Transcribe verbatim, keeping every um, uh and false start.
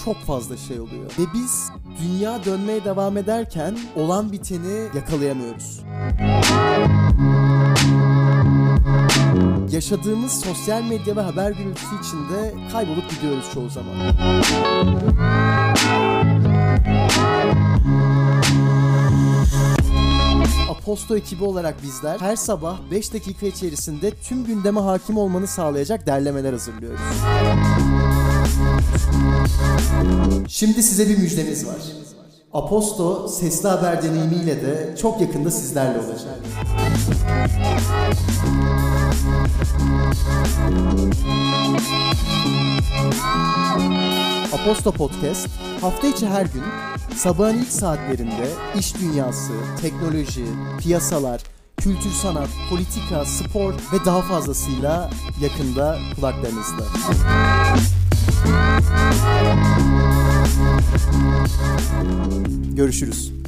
çok fazla şey oluyor. Ve biz dünya dönmeye devam ederken olan biteni yakalayamıyoruz. Yaşadığımız sosyal medya ve haber gürültüsü içinde kaybolup gidiyoruz çoğu zaman. Aposto ekibi olarak bizler her sabah beş dakika içerisinde tüm gündeme hakim olmanı sağlayacak derlemeler hazırlıyoruz. Şimdi size bir müjdemiz var. Aposto sesli haber deneyimiyle de çok yakında sizlerle olacak. Aposto Podcast hafta içi her gün sabahın ilk saatlerinde iş dünyası, teknoloji, piyasalar, kültür sanat, politika, spor ve daha fazlasıyla yakında kulaklarınızda. Görüşürüz.